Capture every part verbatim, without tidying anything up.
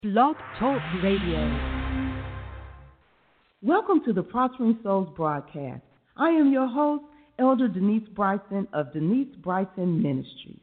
Blog Talk Radio. Welcome to the Prospering Souls broadcast. I am your host, Elder Denise Bryson of Denise Bryson Ministries.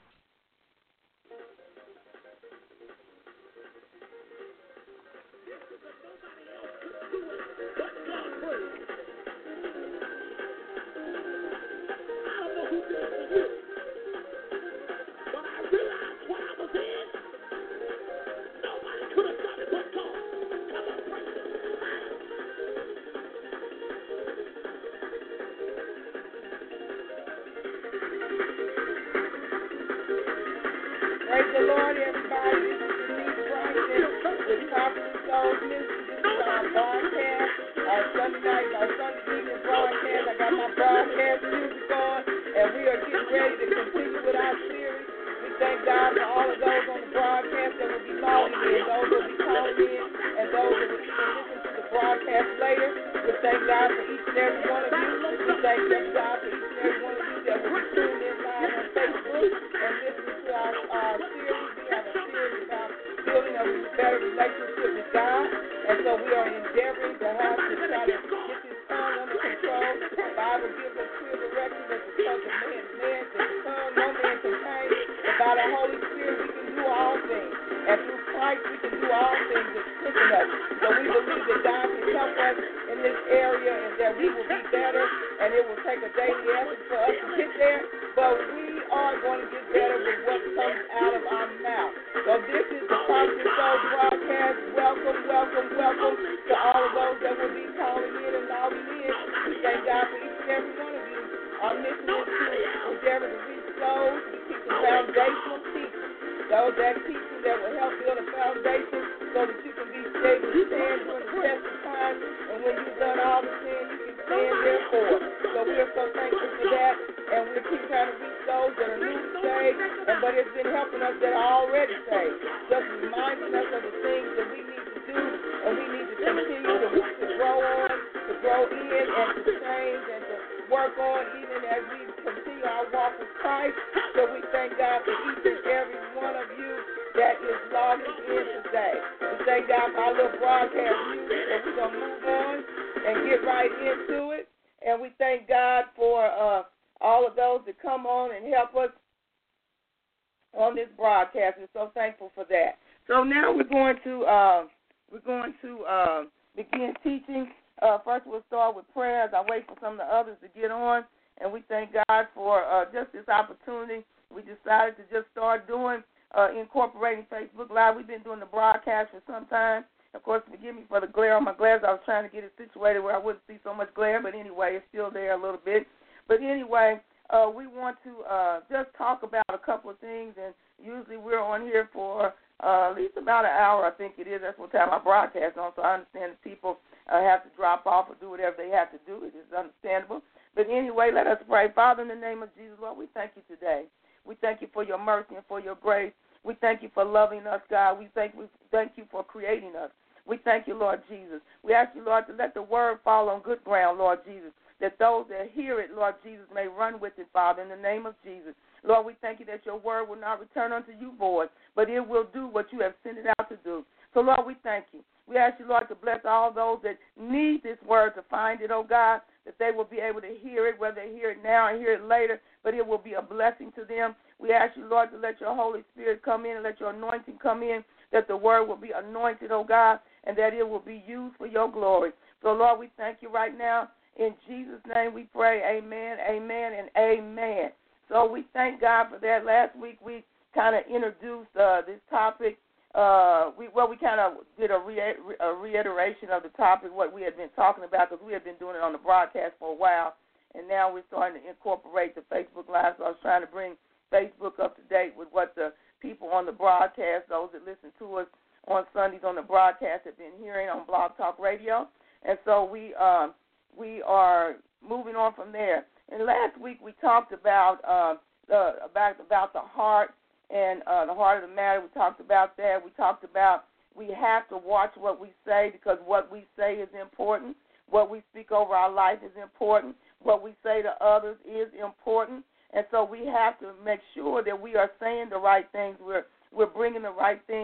And so we have to make sure that we are saying the right things. We're we're bringing the right things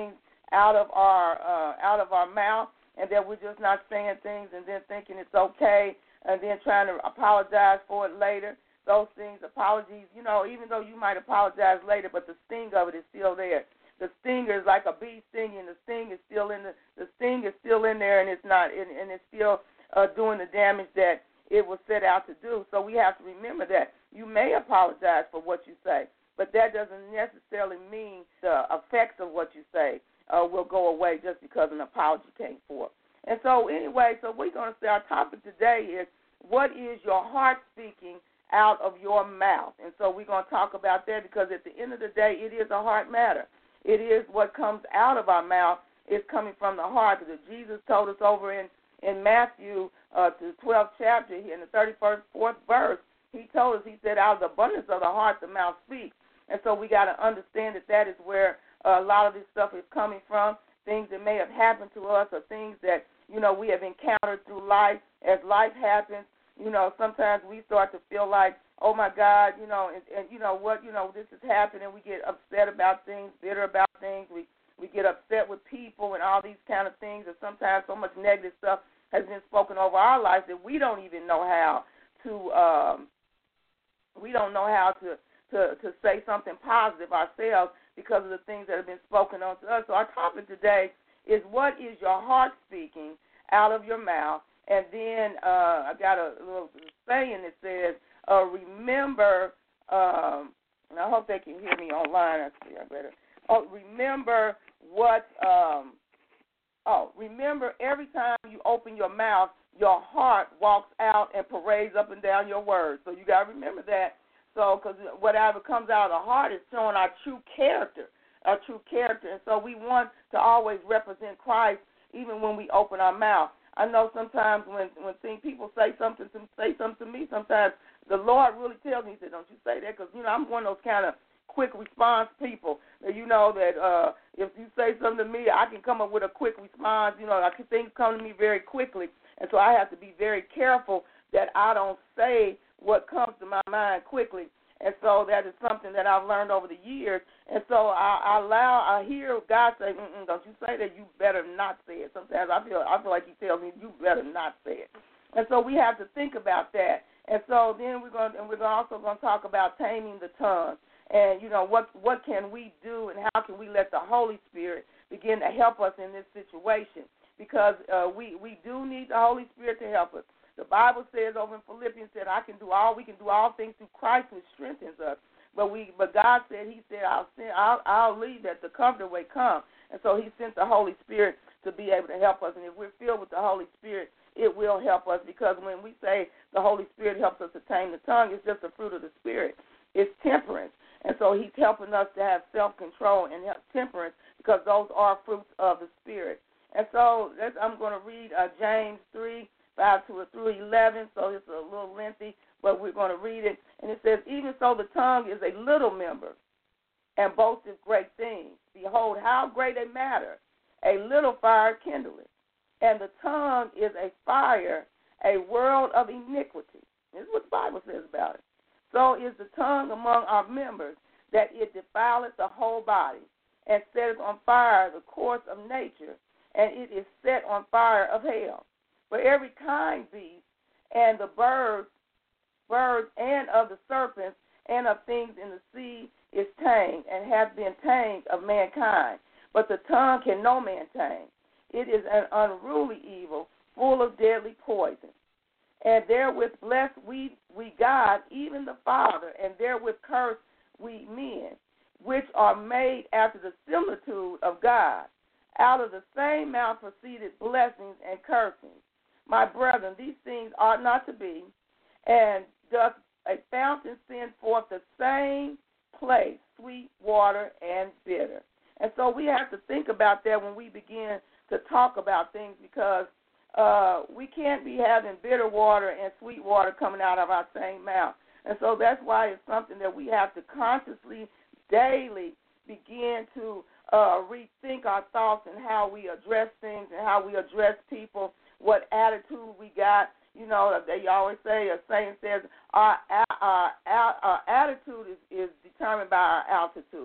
out of our uh, out of our mouth, and that we're just not saying things and then thinking it's okay, and then trying to apologize for it later. Those things, apologies, you know, even though you might apologize later, but the sting of it is still there. The sting is like a bee stinging. The sting is still in the the sting is still in there, and it's not, and, and it's still uh, doing the damage that it was set out to do. So we have to remember that you may apologize for what you say, but that doesn't necessarily mean the effects of what you say uh, will go away just because an apology came forth. And so anyway, so we're going to say our topic today is, what is your heart speaking out of your mouth? And so we're going to talk about that, because at the end of the day, it is a heart matter. It is what comes out of our mouth is coming from the heart. Because Jesus told us over in, in Matthew, uh, the twelfth chapter, in the thirty-first, fourth verse, he told us, he said, out of the abundance of the heart, the mouth speaks. And so we got to understand that that is where uh, a lot of this stuff is coming from, things that may have happened to us, or things that, you know, we have encountered through life. As life happens, you know, sometimes we start to feel like, oh, my God, you know, and, and you know what, you know, this has happened, and we get upset about things, bitter about things. We we get upset with people and all these kind of things, and sometimes so much negative stuff has been spoken over our lives that we don't even know how to, um, we don't know how to, to, to say something positive ourselves because of the things that have been spoken on to us. So our topic today is, what is your heart speaking out of your mouth? And then uh, I got a little saying that says, uh, remember, um, and I hope they can hear me online. I see, I better. Oh, remember what, um, oh, remember every time you open your mouth, your heart walks out and parades up and down your words. So you got to remember that. So, because whatever comes out of the heart is showing our true character, our true character. And so we want to always represent Christ even when we open our mouth. I know sometimes when when things, people say something to say something to me, sometimes the Lord really tells me, he said, don't you say that, because, you know, I'm one of those kind of quick response people. That, you know, that uh, if you say something to me, I can come up with a quick response. You know, I can, things come to me very quickly. And so I have to be very careful that I don't say what comes to my mind quickly. And so that is something that I've learned over the years. And so I, I allow, I hear God say, mm-mm, don't you say that, you better not say it. Sometimes I feel I feel like he tells me, you better not say it. And so we have to think about that. And so then we're going, and we're also going to talk about taming the tongue. And, you know, what, what can we do, and how can we let the Holy Spirit begin to help us in this situation? Because uh, we, we do need the Holy Spirit to help us. The Bible says over in Philippians that I can do all, we can do all things through Christ, which strengthens us. But we, but God said, he said, I'll send, I'll, I'll leave that the Comforter may come. And so he sent the Holy Spirit to be able to help us. And if we're filled with the Holy Spirit, it will help us, because when we say the Holy Spirit helps us to tame the tongue, it's just the fruit of the Spirit. It's temperance. And so he's helping us to have self-control and temperance, because those are fruits of the Spirit. And so let's, I'm going to read uh, James three, five through eleven, so it's a little lengthy, but we're going to read it. And it says, even so the tongue is a little member, and boasteth great things. Behold, how great a matter a little fire kindleth. And the tongue is a fire, a world of iniquity. This is what the Bible says about it. So is the tongue among our members, that it defileth the whole body, and setteth on fire the course of nature, and it is set on fire of hell. For every kind beast, and the birds, birds, and of the serpents, and of things in the sea is tamed, and hath been tamed of mankind. But the tongue can no man tame. It is an unruly evil, full of deadly poison. And therewith bless we, we God, even the Father, and therewith curse we men, which are made after the similitude of God. Out of the same mouth proceeded blessings and cursings. My brethren, these things ought not to be, and doth a fountain send forth the same place, sweet water and bitter? And so we have to think about that when we begin to talk about things, because uh, we can't be having bitter water and sweet water coming out of our same mouth. And so that's why it's something that we have to consciously, daily begin to uh, rethink our thoughts and how we address things and how we address people, what attitude we got. You know, they always say, a saying says, our, our, our, our attitude is, is determined by our altitude.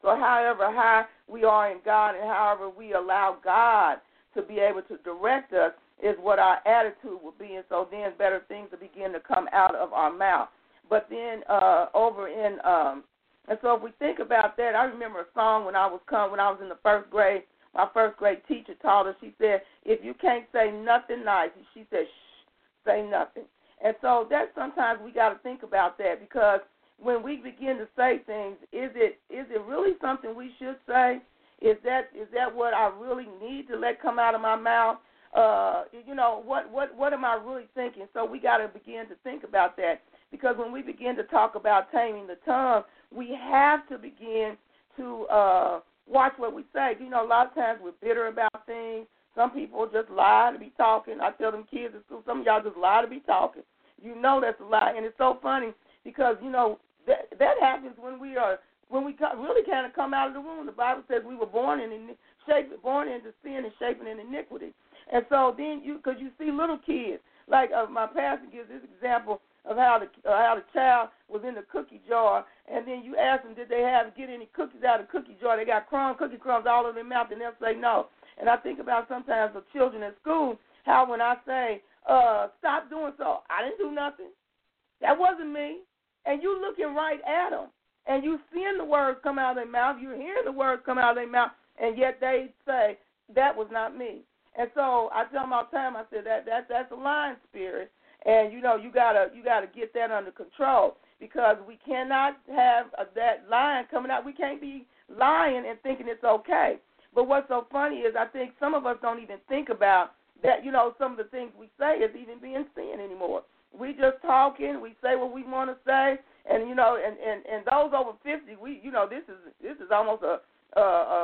So however high we are in God and however we allow God to be able to direct us is what our attitude will be. And so then better things will begin to come out of our mouth. But then uh, over in, um, and so if we think about that, I remember a song when I was come, when I was in the first grade. My first grade teacher taught us, she said, if you can't say nothing nice, she said, shh, say nothing. And so that sometimes we got to think about that, because when we begin to say things, is it is it really something we should say? Is that is that what I really need to let come out of my mouth? Uh, you know, what, what, what am I really thinking? So we got to begin to think about that, because when we begin to talk about taming the tongue, we have to begin to uh, watch what we say. You know, a lot of times we're bitter about things. Some people just lie to be talking. I tell them kids at school, some of y'all just lie to be talking. You know that's a lie. And it's so funny because, you know, that, that happens when we are, when we really kind of come out of the womb. The Bible says we were born in, shape, born into sin and shaping in iniquity. And so then you, because you see little kids, like uh, my pastor gives this example of how the uh, how the child was in the cookie jar, and then you ask them, did they have get any cookies out of the cookie jar? They got crumbs, cookie crumbs all over their mouth, and they'll say no. And I think about sometimes the children at school, how when I say, uh, stop doing so, I didn't do nothing. That wasn't me. And you looking right at them, and you seeing the words come out of their mouth, you hearing the words come out of their mouth, and yet they say, that was not me. And so I tell them all the time, I said, that, that that's a lying spirit. And, you know, you gotta you gotta get that under control, because we cannot have uh, that lying coming out. We can't be lying and thinking it's okay. But what's so funny is I think some of us don't even think about that, you know, some of the things we say is even being sin anymore. We just talking, we say what we want to say, and, you know, and, and, and those over fifty, we, you know, this is this is almost a a,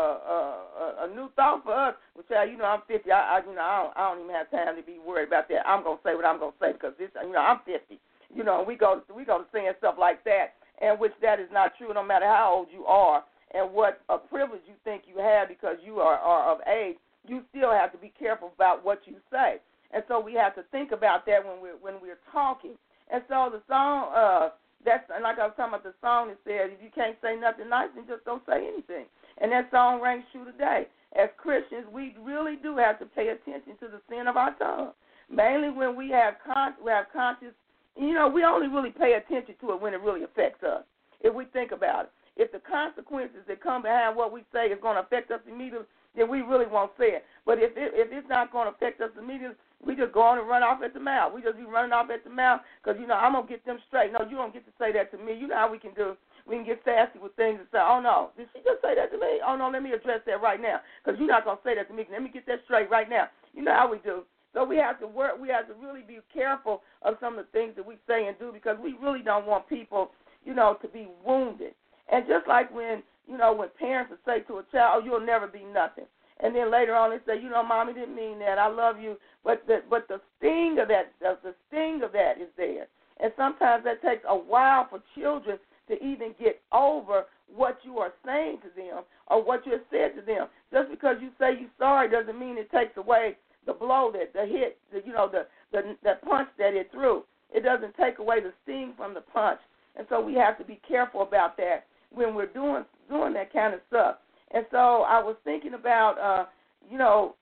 a, a, a new thought for us. Which, uh, you know, I'm fifty. I, I you know, I don't, I don't even have time to be worried about that. I'm gonna say what I'm gonna say because this, you know, I'm fifty. You know, and we go we go to saying stuff like that, and which that is not true. No matter how old you are and what a privilege you think you have because you are, are of age, you still have to be careful about what you say. And so we have to think about that when we're when we're talking. And so the song, uh, that's like I was talking about the song that says, if you can't say nothing nice, then just don't say anything. And that song rings true today. As Christians, we really do have to pay attention to the sin of our tongue. Mainly when we have con- we have conscious, you know, we only really pay attention to it when it really affects us, if we think about it. If the consequences that come behind what we say is going to affect us immediately, then we really won't say it. But if it, if it's not going to affect us immediately, we just go on and run off at the mouth. We just be running off at the mouth because, you know, I'm going to get them straight. No, you don't get to say that to me. You know how we can do. We can get sassy with things and say, oh, no, did she just say that to me? Oh, no, let me address that right now because you're not going to say that to me. Let me get that straight right now. You know how we do. So we have to work. We have to really be careful of some of the things that we say and do because we really don't want people, you know, to be wounded. And just like when, you know, when parents will say to a child, oh, you'll never be nothing. And then later on they say, you know, Mommy didn't mean that. I love you. But the, but the sting of that, the, the sting of that is there. And sometimes that takes a while for children to even get over what you are saying to them or what you have said to them. Just because you say you're sorry doesn't mean it takes away the blow, that the hit, the, you know, the, the the punch that it threw. It doesn't take away the sting from the punch. And so we have to be careful about that when we're doing doing that kind of stuff. And so I was thinking about, uh, you know,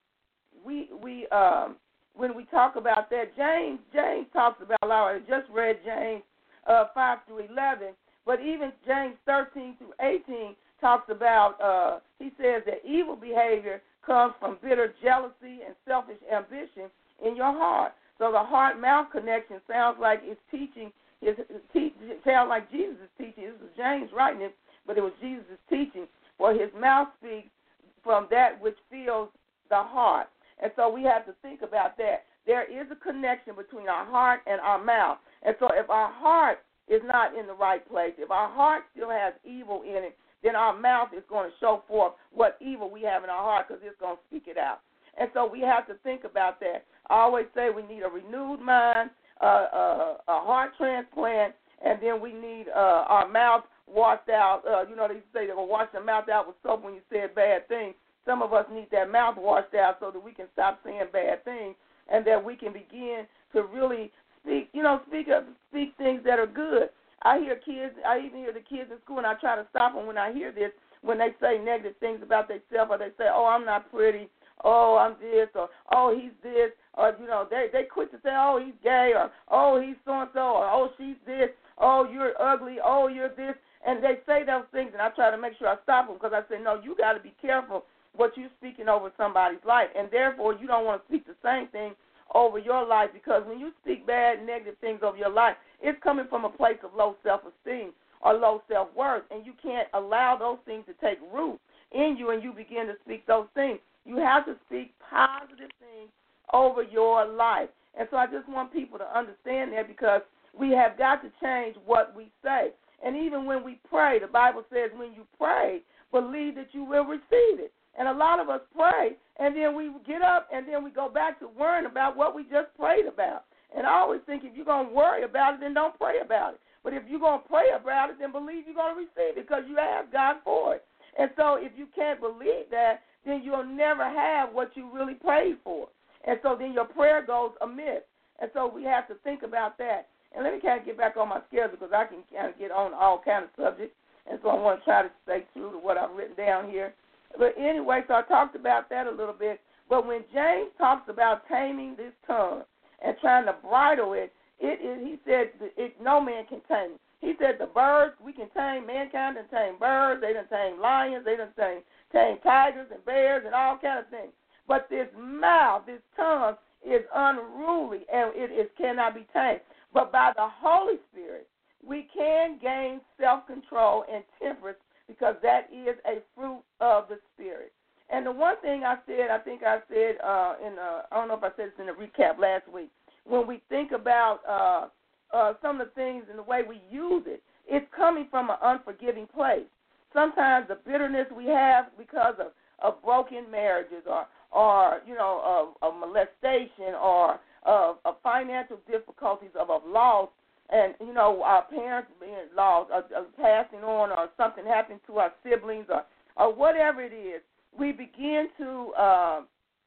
we we um, when we talk about that, James James talks about, I just read James uh, five through eleven, but even James thirteen through eighteen talks about, uh, he says that evil behavior comes from bitter jealousy and selfish ambition in your heart. So the heart-mouth connection sounds like it's teaching, is te- sounds like Jesus is teaching. This is James writing it, but it was Jesus' teaching. For his mouth speaks from that which fills the heart. And so we have to think about that. There is a connection between our heart and our mouth. And so if our heart is not in the right place, if our heart still has evil in it, then our mouth is going to show forth what evil we have in our heart because it's going to speak it out. And so we have to think about that. I always say we need a renewed mind, uh, a, a heart transplant, and then we need uh, our mouth washed out. Uh, you know, they say they will wash your mouth out with soap when you said bad things. Some of us need that mouth washed out so that we can stop saying bad things and that we can begin to really speak, you know, speak up, speak things that are good. I hear kids, I even hear the kids in school, and I try to stop them when I hear this, when they say negative things about themselves, or they say, oh, I'm not pretty, oh, I'm this, or oh, he's this, or, you know, they, they quit to say, oh, he's gay, or oh, he's so-and-so, or oh, she's this, oh, you're ugly, oh, you're this. And they say those things, and I try to make sure I stop them because I say, no, you got to be careful what you're speaking over somebody's life, and therefore you don't want to speak the same thing over your life, because when you speak bad, negative things over your life, it's coming from a place of low self-esteem or low self-worth, and you can't allow those things to take root in you and you begin to speak those things. You have to speak positive things over your life. And so I just want people to understand that, because we have got to change what we say. And even when we pray, the Bible says when you pray, believe that you will receive it. And a lot of us pray, and then we get up, and then we go back to worrying about what we just prayed about. And I always think if you're going to worry about it, then don't pray about it. But if you're going to pray about it, then believe you're going to receive it, because you asked God for it. And so if you can't believe that, then you'll never have what you really prayed for. And so then your prayer goes amiss. And so we have to think about that. And let me kind of get back on my schedule, because I can kind of get on all kind of subjects. And so I want to try to stay true to what I've written down here. But anyway, so I talked about that a little bit. But when James talks about taming this tongue and trying to bridle it, it is, he said it, no man can tame it. He said the birds, we can tame, mankind can tame birds, they done tame lions, they done tame, tame tigers and bears and all kind of things. But this mouth, this tongue is unruly, and it is cannot be tamed. But by the Holy Spirit, we can gain self-control and temperance, because that is a fruit of the Spirit. And the one thing I said, I think I said uh, in, uh, I don't know if I said this in the recap last week, when we think about uh, uh, some of the things and the way we use it, it's coming from an unforgiving place. Sometimes the bitterness we have because of, of broken marriages, or, or you know, of, of molestation, or of, of financial difficulties, of, of loss, and, you know, our parents being lost, or, or passing on, or something happening to our siblings, or, or whatever it is, we begin to, uh,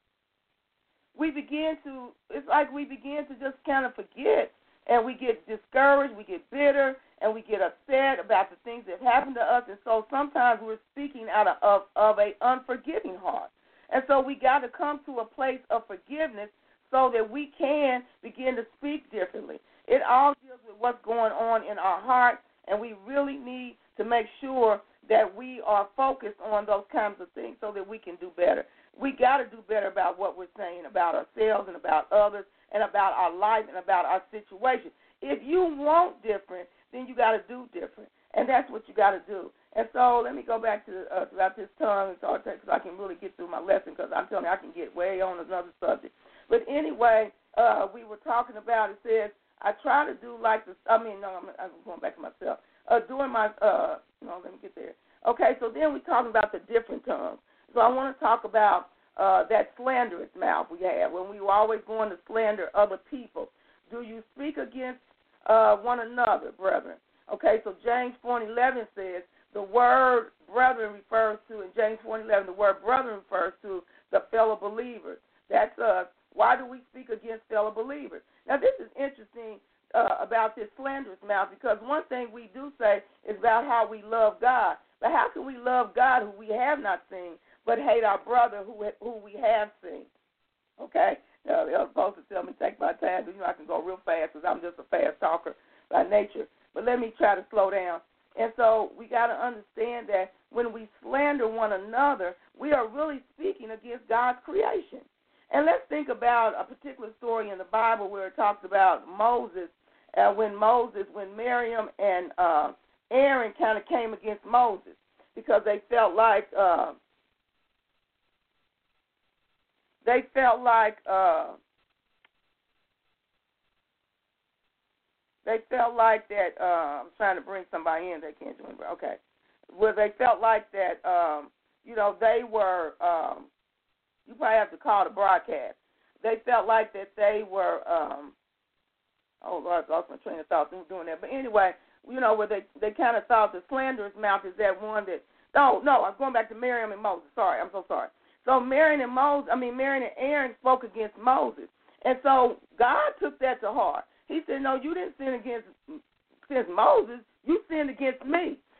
we begin to, it's like we begin to just kind of forget, and we get discouraged, we get bitter, and we get upset about the things that happen to us, and so sometimes we're speaking out of, of, of an unforgiving heart. And so we got to come to a place of forgiveness so that we can begin to speak differently. It all deals with what's going on in our heart, and we really need to make sure that we are focused on those kinds of things so that we can do better. We got to do better about what we're saying about ourselves and about others and about our life and about our situation. If you want different, then you got to do different, and that's what you got to do. And so let me go back to uh, about this tongue and so because I can really get through my lesson, because I'm telling you I can get way on another subject. But anyway, uh, we were talking about, it says, I try to do like this. I mean, no, I'm, I'm going back to myself. Uh, doing my, uh, no, let me get there. Okay, so then we're talking about the different tongues. So I want to talk about uh, that slanderous mouth we have when we were always going to slander other people. Do you speak against uh, one another, brethren? Okay, so James four and eleven says the word brethren refers to, in James four and eleven, the word brethren refers to the fellow believers. That's us. Why do we speak against fellow believers? Now, this is interesting uh, about this slanderous mouth, because one thing we do say is about how we love God. But how can we love God who we have not seen, but hate our brother who who we have seen? Okay? Now, they're supposed to tell me take my time, but you know I can go real fast because I'm just a fast talker by nature. But let me try to slow down. And so we got to understand that when we slander one another, we are really speaking against God's creation. And let's think about a particular story in the Bible where it talks about Moses, uh, when Moses, when Miriam and uh, Aaron kind of came against Moses because they felt like uh, they felt like uh, they felt like that. Uh, I'm trying to bring somebody in. They can't do it. Okay, where they felt like that. Um, you know, they were. Um, You probably have to call the broadcast. They felt like that they were, um, oh, Lord, I lost my train of thought doing that. But anyway, you know, where they, they kind of thought the slanderous mouth is that one that, no, no, I'm going back to Miriam and Moses. Sorry, I'm so sorry. So Miriam and Moses, I mean, Miriam and Aaron spoke against Moses. And so God took that to heart. He said, no, you didn't sin against, against Moses. You sinned against me.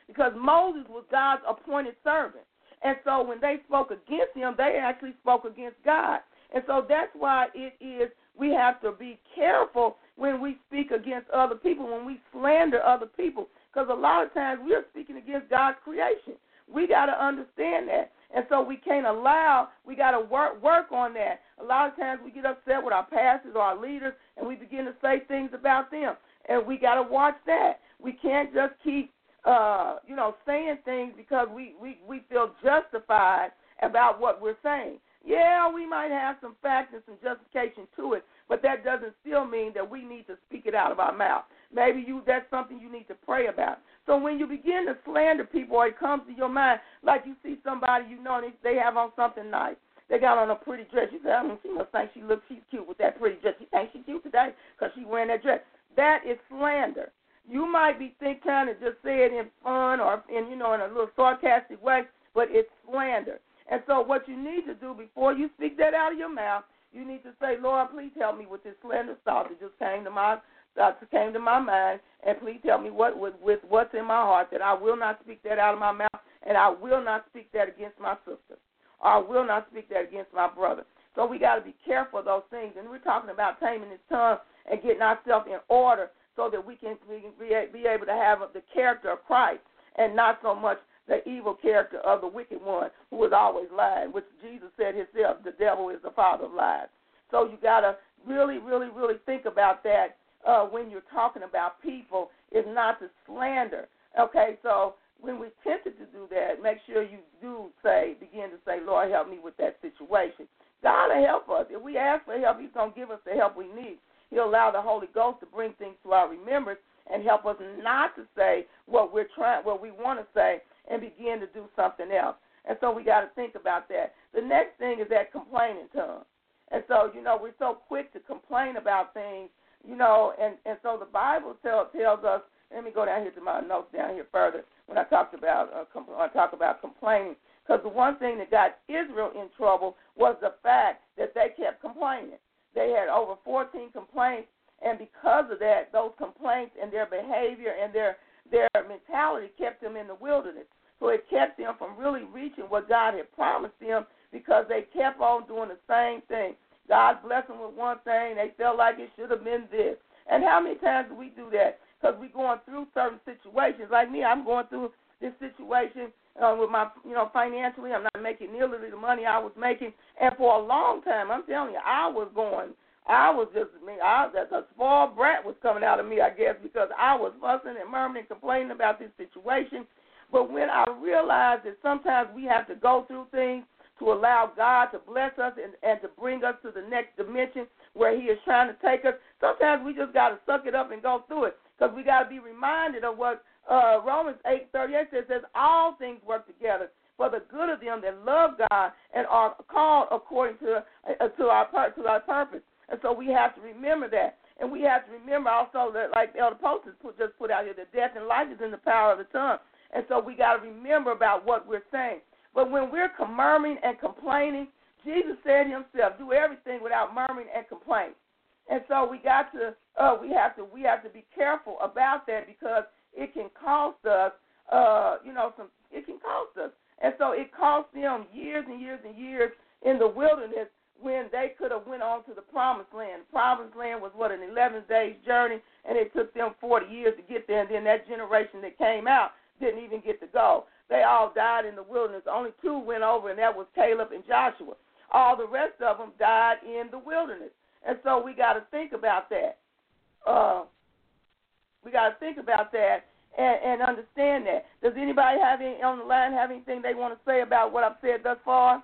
because Moses was God's appointed servant. And so when they spoke against him, they actually spoke against God. And so that's why it is we have to be careful when we speak against other people, when we slander other people, because a lot of times we are speaking against God's creation. We got to understand that. And so we can't allow, we got to work work on that. A lot of times we get upset with our pastors or our leaders, and we begin to say things about them. And we got to watch that. We can't just keep, uh, you know, saying things because we, we, we feel justified about what we're saying. Yeah, we might have some facts and some justification to it, but that doesn't still mean that we need to speak it out of our mouth. Maybe you that's something you need to pray about. So when you begin to slander people or it comes to your mind, like you see somebody you know and they have on something nice. They got on a pretty dress. You say, I mean, she must think she looks she's cute with that pretty dress. She thinks she's cute today because she's wearing that dress. That is slander. You might be think trying to just say it in fun or in, you know, in a little sarcastic way, but it's slander. And so what you need to do before you speak that out of your mouth, you need to say, Lord, please help me with this slander thought that just came to my that came to my mind, and please help me what with, with what's in my heart, that I will not speak that out of my mouth, and I will not speak that against my sister, or I will not speak that against my brother. So we got to be careful of those things. And we're talking about taming this tongue and getting ourselves in order so that we can be, be able to have the character of Christ and not so much the evil character of the wicked one who is always lying, which Jesus said himself, the devil is the father of lies. So you got to really, really, really think about that uh, when you're talking about people, is not to slander. Okay, so when we're tempted to do that, make sure you do say, begin to say, Lord, help me with that situation. God will help us. If we ask for help, he's going to give us the help we need. He'll allow the Holy Ghost to bring things to our remembrance and help us not to say what we're trying, what we want to say, and begin to do something else. And so we got to think about that. The next thing is that complaining tongue. And so, you know, we're so quick to complain about things, you know, and, and so the Bible tell, tells us, let me go down here to my notes down here further when I talked about uh, com- I talk about complaining. Because the one thing that got Israel in trouble was the fact that they kept complaining. They had over fourteen complaints, and because of that, those complaints and their behavior and their their mentality kept them in the wilderness. So it kept them from really reaching what God had promised them because they kept on doing the same thing. God blessed them with one thing. They felt like it should have been this. And how many times do we do that? Because we're going through certain situations. Like me, I'm going through this situation uh, with my, you know, financially. I'm not making nearly the money I was making. And for a long time, I'm telling you, I was going, I was just, I mean, I, a spoiled brat was coming out of me, I guess, because I was fussing and murmuring and complaining about this situation. But when I realized that sometimes we have to go through things to allow God to bless us and, and to bring us to the next dimension where he is trying to take us, sometimes we just got to suck it up and go through it because we got to be reminded of what uh, Romans eight thirty-eight says, says, all things work together for the good of them that love God and are called according to uh, to our to our purpose. And so we have to remember that. And we have to remember also that, like Elder Post put, just put out here, that death and life is in the power of the tongue. And so we got to remember about what we're saying. But when we're murmuring and complaining, Jesus said himself, do everything without murmuring and complaining. And so we got to, uh, we have to, we have to be careful about that because it can cost us, uh, you know, some, it can cost us. And so it cost them years and years and years in the wilderness when they could have went on to the promised land. The promised land was, what, an eleven days journey, and it took them forty years to get there, and then that generation that came out didn't even get to go. They all died in the wilderness. Only two went over, and that was Caleb and Joshua. All the rest of them died in the wilderness. And so we got to think about that. Uh, we got to think about that and, and understand that. Does anybody have any on the line have anything they want to say about what I've said thus far?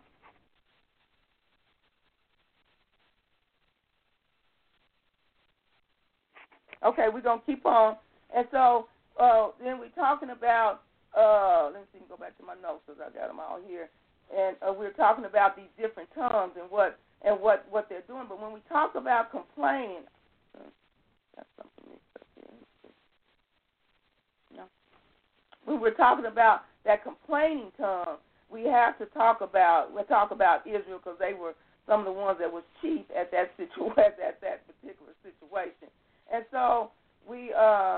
Okay, we're going to keep on. And so uh, then we're talking about, uh, let me see, go back to my notes because I got them all here. And uh, we're talking about these different tongues and what and what, what they're doing. But when we talk about complaining, got something mixed up here. No. When we're talking about that complaining tongue, we have to talk about, we'll talk about Israel because they were some of the ones that was chief at that situation, at that particular situation. And so we um,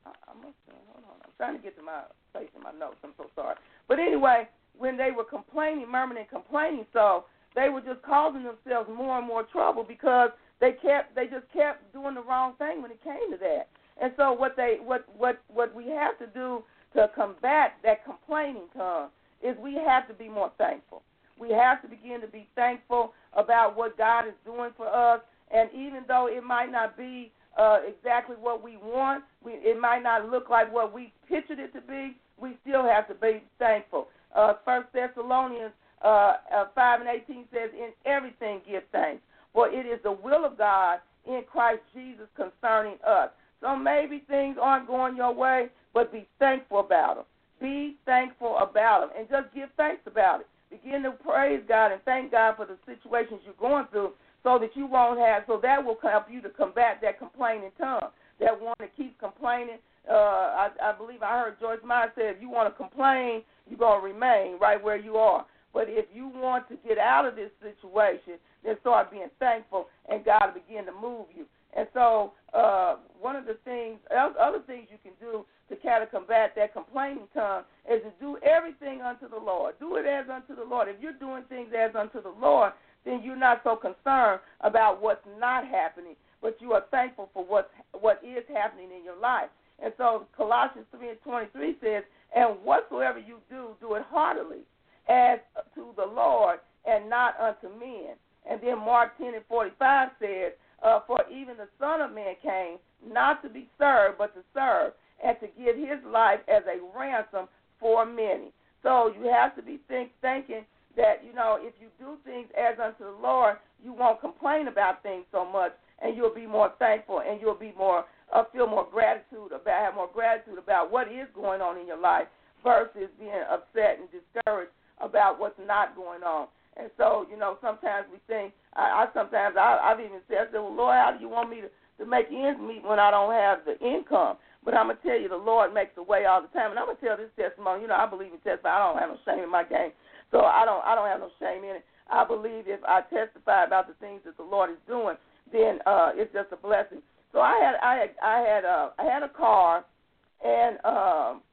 I, I must have, hold on. I'm trying to get to my place in my notes. I'm so sorry. But anyway, when they were complaining, murmuring and complaining, so they were just causing themselves more and more trouble because they kept, they just kept doing the wrong thing when it came to that. And so what they, what, what, what we have to do to combat that complaining tongue is we have to be more thankful. We have to begin to be thankful about what God is doing for us. And even though it might not be uh, exactly what we want, we, it might not look like what we pictured it to be, we still have to be thankful. Uh, First Thessalonians uh, uh, five and eighteen says, in everything give thanks, for it is the will of God in Christ Jesus concerning us. So maybe things aren't going your way, but be thankful about them. Be thankful about them, and just give thanks about it. Begin to praise God and thank God for the situations you're going through, so that you won't have, so that will help you to combat that complaining tongue, that one that keeps complaining. Uh, I, I believe I heard Joyce Meyer say, if you want to complain, you're going to remain right where you are. But if you want to get out of this situation, then start being thankful, and God will begin to move you. And so uh, one of the things, other things you can do to kind of combat that complaining tongue is to do everything unto the Lord. Do it as unto the Lord. If you're doing things as unto the Lord, then you're not so concerned about what's not happening, but you are thankful for what what is happening in your life. And so Colossians three and twenty-three says, and whatsoever you do, do it heartily, as to the Lord and not unto men. And then Mark ten and forty-five says, uh, for even the Son of Man came not to be served, but to serve, and to give his life as a ransom for many. So you have to be think, thinking that, you know, if you do things as unto the Lord, you won't complain about things so much, and you'll be more thankful, and you'll be more, uh, feel more gratitude about, have more gratitude about what is going on in your life versus being upset and discouraged about what's not going on. And so, you know, sometimes we think, I, I sometimes I, I've even said, I said, well, Lord, how do you want me to, to make ends meet when I don't have the income? But I'm going to tell you, the Lord makes a way all the time. And I'm going to tell this testimony. You know, I believe in testimony. I don't have no shame in my game. So I don't I don't have no shame in it. I believe if I testify about the things that the Lord is doing, then uh, it's just a blessing. So I had I had I had uh, I had a car, and um,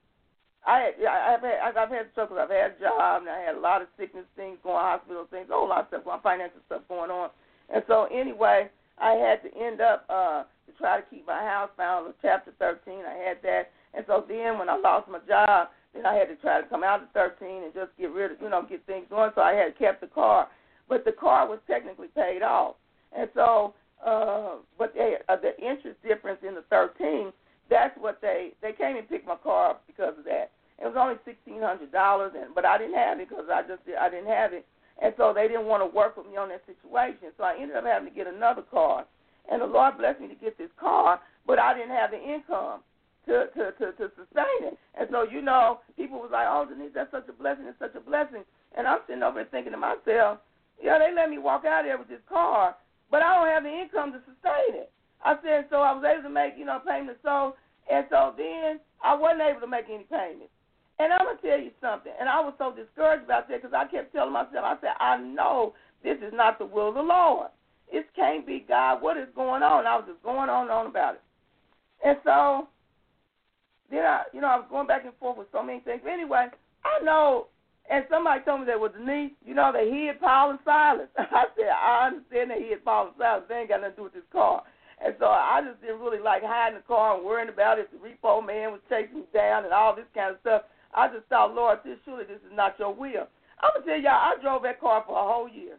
I I've had I've had struggles. I've had a job, and I had a lot of sickness things going, hospital things, a whole lot of stuff going, financial stuff going on. And so anyway, I had to end up uh, to try to keep my house found in Chapter thirteen. I had that, and so then when I lost my job, then I had to try to come out of thirteen and just get rid of, you know, get things going. So I had kept the car, but the car was technically paid off, and so uh, but they, uh, the interest difference in the thirteen, that's what they they came and picked my car up because of that. It was only sixteen hundred dollars, and but I didn't have it because I just I didn't have it. And so they didn't want to work with me on that situation. So I ended up having to get another car. And the Lord blessed me to get this car, but I didn't have the income to, to, to, to sustain it. And so, you know, people was like, oh, Denise, that's such a blessing, it's such a blessing. And I'm sitting over there thinking to myself, yeah, they let me walk out there with this car, but I don't have the income to sustain it. I said, so I was able to make, you know, payments. So, and so then I wasn't able to make any payments. And I'm going to tell you something, and I was so discouraged about that because I kept telling myself, I said, I know this is not the will of the Lord. It can't be, God, what is going on? And I was just going on and on about it. And so then, I, you know, I was going back and forth with so many things. But anyway, I know, and somebody told me that was Denise, you know, they hid Paul and Silas. I said, I understand they hid Paul and Silas. They ain't got nothing to do with this car. And so I just didn't really like hiding the car and worrying about it. The repo man was chasing me down and all this kind of stuff. I just thought, Lord, this surely this is not your will. I'm going to tell y'all, I drove that car for a whole year.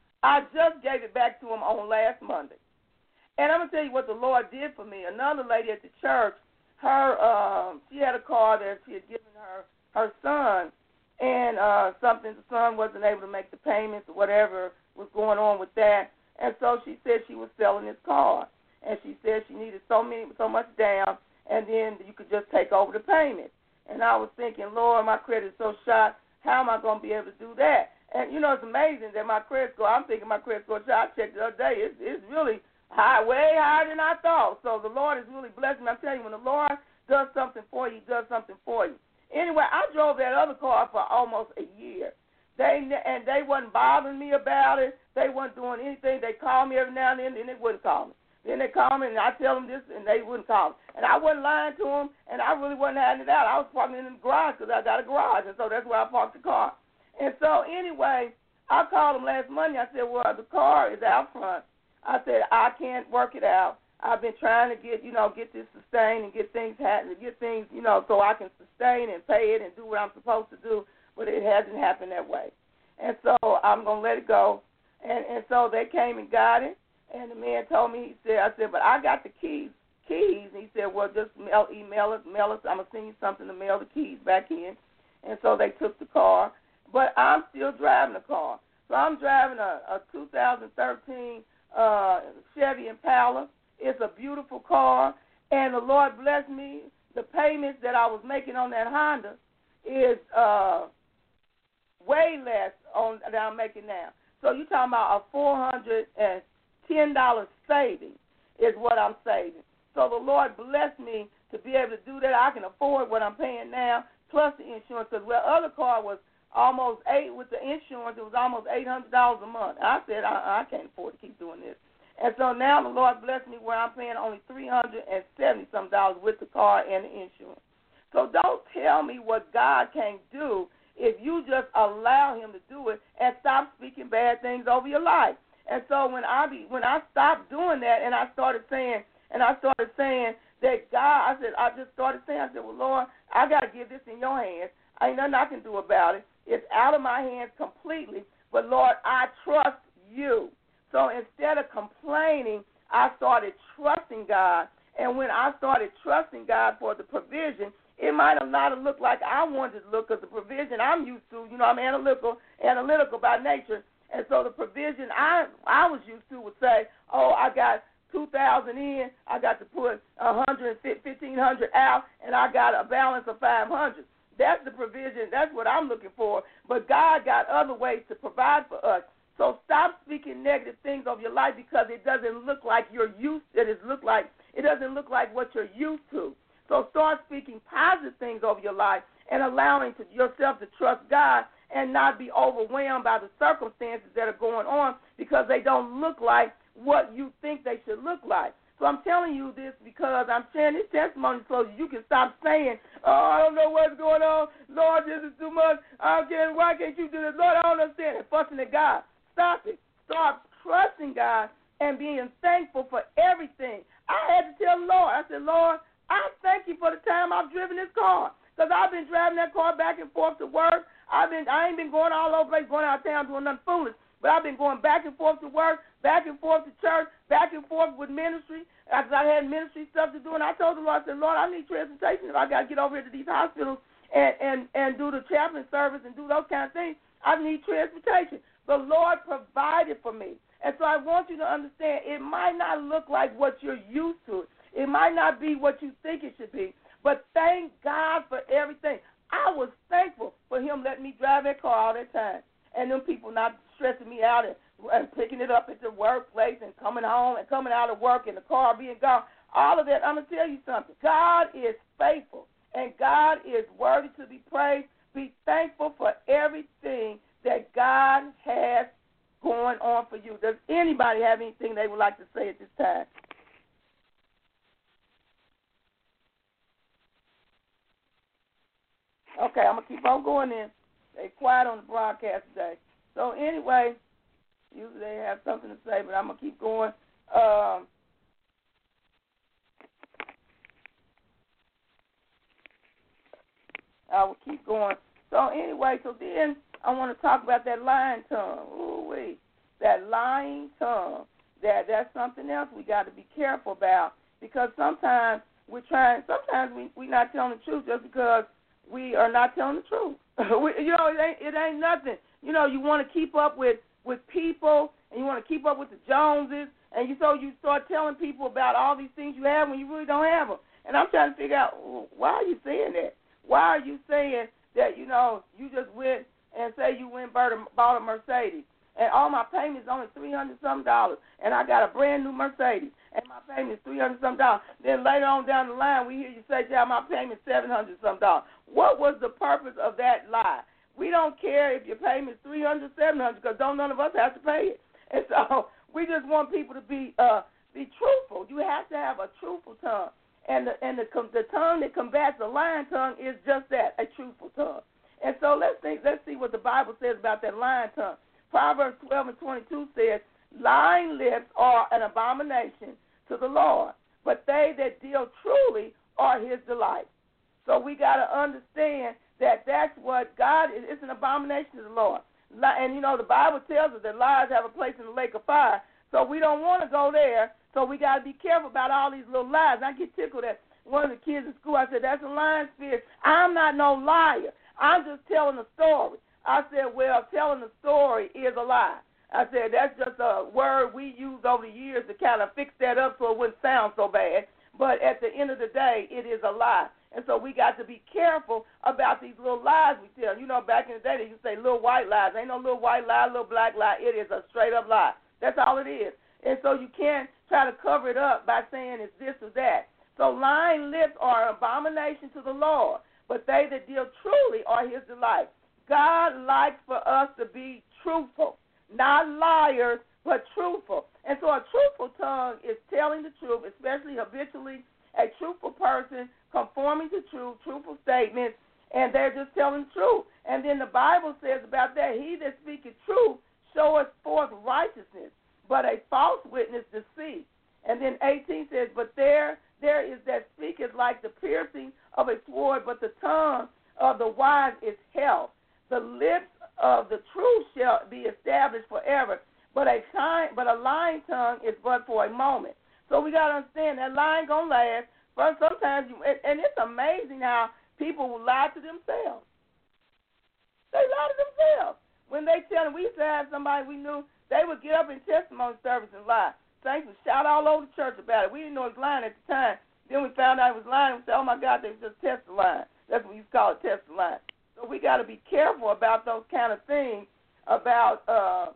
I just gave it back to him on last Monday. And I'm going to tell you what the Lord did for me. Another lady at the church, her, um, she had a car that she had given her, her son, and uh, something, the son wasn't able to make the payments or whatever was going on with that. And so she said she was selling his car. And she said she needed so many, so much down, and then you could just take over the payment. And I was thinking, Lord, my credit is so shot. How am I going to be able to do that? And, you know, it's amazing that my credit score, I'm thinking my credit score shot. I checked the other day. It's, it's really high, way higher than I thought. So the Lord is really blessing me. I'm telling you, when the Lord does something for you, he does something for you. Anyway, I drove that other car for almost a year. They And they wasn't bothering me about it. They wasn't doing anything. They called me every now and then, and they wouldn't call me. Then they call me, and I tell them this, and they wouldn't call me. And I wasn't lying to them, and I really wasn't hiding it out. I was parking in the garage because I got a garage, and so that's where I parked the car. And so anyway, I called them last Monday. I said, well, the car is out front. I said, I can't work it out. I've been trying to get, you know, get this sustained and get things happening, get things, you know, so I can sustain and pay it and do what I'm supposed to do, but it hasn't happened that way. And so I'm going to let it go. And and so they came and got it, and the man told me, he said, I said, but I got the keys, keys. And he said, well, just mail, email us, mail us. I'm going to send you something to mail the keys back in. And so they took the car, but I'm still driving the car. So I'm driving a, a two thousand thirteen uh, Chevy Impala. It's a beautiful car, and the Lord blessed me. The payments that I was making on that Honda is uh, way less on that I'm making now. So you're talking about a four hundred ten dollars saving is what I'm saving. So the Lord blessed me to be able to do that. I can afford what I'm paying now, plus the insurance, because the other car was almost eight with the insurance. It was almost eight hundred dollars a month. I said, I, I can't afford to keep doing this. And so now the Lord blessed me where I'm paying only three hundred seventy some dollars with the car and the insurance. So don't tell me what God can't do if you just allow him to do it and stop speaking bad things over your life. And so when I be when I stopped doing that and I started saying and I started saying that God, I said I just started saying, I said, well, Lord, I got to give this in your hands. Ain't nothing I can do about it. It's out of my hands completely. But Lord, I trust you. So instead of complaining, I started trusting God. And when I started trusting God for the provision, it might have not have looked like I wanted it to look, because the provision I'm used to, you know, I'm analytical, analytical by nature. And so the provision I I was used to would say, oh, I got two thousand in, I got to put one hundred, fifteen hundred out, and I got a balance of five hundred. That's the provision. That's what I'm looking for. But God got other ways to provide for us. So stop speaking negative things of your life because it doesn't look like you're used. It is look like it doesn't look like what you're used to. So start speaking positive things over your life and allowing to yourself to trust God and not be overwhelmed by the circumstances that are going on because they don't look like what you think they should look like. So I'm telling you this because I'm sharing this testimony so you can stop saying, oh, I don't know what's going on. Lord, this is too much. I don't get it. Why can't you do this? Lord, I don't understand it. Fussing at God. Stop it. Start trusting God and being thankful for everything. I had to tell the Lord, I said, Lord, I thank you for the time I've driven this car because I've been driving that car back and forth to work. I've been, I ain't been going all over the place, going out of town doing nothing foolish, but I've been going back and forth to work, back and forth to church, back and forth with ministry because I had ministry stuff to do. And I told the Lord, I said, Lord, I need transportation if I got to get over here to these hospitals and, and, and do the chaplain service and do those kind of things. I need transportation. The Lord provided for me. And so I want you to understand it might not look like what you're used to. It might not be what you think it should be. But thank God for everything. I was thankful for him letting me drive that car all that time. And them people not stressing me out and, and picking it up at the workplace and coming home and coming out of work and the car being gone. All of that, I'm going to tell you something. God is faithful and God is worthy to be praised. Be thankful for everything that God has going on for you. Does anybody have anything they would like to say at this time? Okay, I'm going to keep on going in. They're quiet on the broadcast today. So anyway, usually they have something to say, but I'm going to keep going. Um, I will keep going. So anyway, so then I want to talk about that lying tongue. Ooh-wee. That lying tongue. That that's something else we got to be careful about because sometimes we're trying. Sometimes we we're not telling the truth just because we are not telling the truth. we, you know, it ain't it ain't nothing. You know, you want to keep up with, with people and you want to keep up with the Joneses, and you so you start telling people about all these things you have when you really don't have them. And I'm trying to figure out, well, why are you saying that? Why are you saying that, you know, you just went and say you went and bought a Mercedes, and all my payment is only three hundred some dollars, and I got a brand new Mercedes, and my payment is three hundred some dollars. Then later on down the line, we hear you say, yeah, my payment is seven hundred some dollars. What was the purpose of that lie? We don't care if your payment is three hundred, seven hundred, because don't none of us have to pay it. And so we just want people to be uh, be truthful. You have to have a truthful tongue. And the and the the tongue that combats the lying tongue is just that, a truthful tongue. And so let's think, let's see what the Bible says about that lying tongue. Proverbs twelve and twenty-two says, lying lips are an abomination to the Lord, but they that deal truly are his delight. So we got to understand that that's what God is. It's an abomination to the Lord. And, you know, the Bible tells us that lies have a place in the lake of fire, so we don't want to go there. So we got to be careful about all these little lies. I get tickled at one of the kids in school. I said, that's a lying spirit. I'm not no liar. I'm just telling a story. I said, well, telling a story is a lie. I said, that's just a word we used over the years to kind of fix that up so it wouldn't sound so bad. But at the end of the day, it is a lie. And so we got to be careful about these little lies we tell. You know, back in the day, they used to say little white lies. Ain't no little white lie, little black lie. It is a straight-up lie. That's all it is. And so you can't try to cover it up by saying it's this or that. So lying lips are an abomination to the Lord, but they that deal truly are his delight. God likes for us to be truthful, not liars, but truthful. And so a truthful tongue is telling the truth, especially habitually, a truthful person conforming to truth, truthful statements, and they're just telling the truth. And then the Bible says about that, he that speaketh truth showeth forth righteousness, but a false witness deceit. And then eighteen says, but there there is that speaketh like the piercing of a sword, but the tongue of the wise is health. The lips of the truth shall be established forever, but a kind, but a lying tongue is but for a moment. So we got to understand that lying going to last. But sometimes, you, and it's amazing how people will lie to themselves. They lie to themselves. When they tell them, we used to have somebody we knew, they would get up in testimony service and lie. Saints would shout all over the church about it. We didn't know it was lying at the time. Then we found out it was lying. We said, oh, my God, they was just testing lying. That's what we used to call it, testing lying. So we got to be careful about those kind of things, about uh,